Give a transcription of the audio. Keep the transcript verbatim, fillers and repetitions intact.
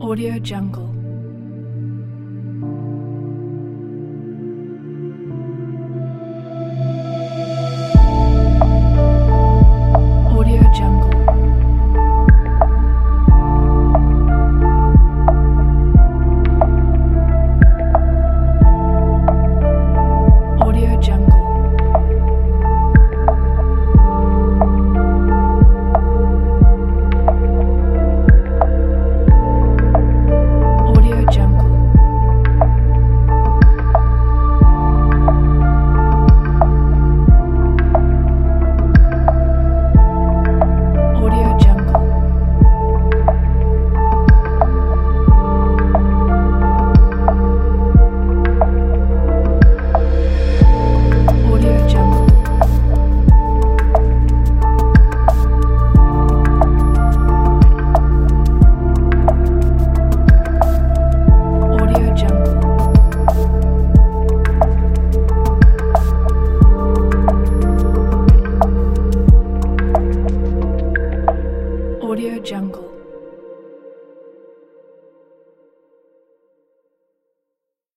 Audio Jungle. Audio Jungle. Audio Jungle. Audio Jungle. Audio Jungle. Audio Jungle. Audio Jungle. Audio Jungle.